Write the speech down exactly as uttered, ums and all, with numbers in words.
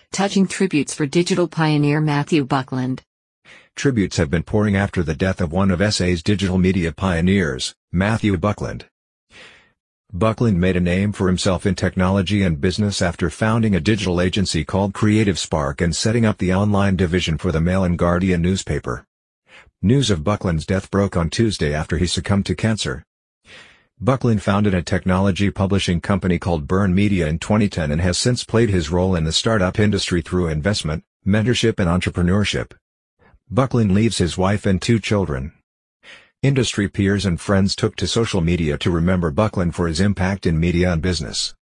touching tributes for digital pioneer Matthew Buckland. Tributes have been pouring after the death of one of S A's digital media pioneers, Matthew Buckland. Buckland made a name for himself in technology and business after founding a digital agency called Creative Spark and setting up the online division for the Mail and Guardian newspaper. News of Buckland's death broke on Tuesday after he succumbed to cancer. Buckland founded a technology publishing company called Burn Media in twenty ten and has since played his role in the startup industry through investment, mentorship and entrepreneurship. Buckland leaves his wife and two children. Industry peers and friends took to social media to remember Buckland for his impact in media and business.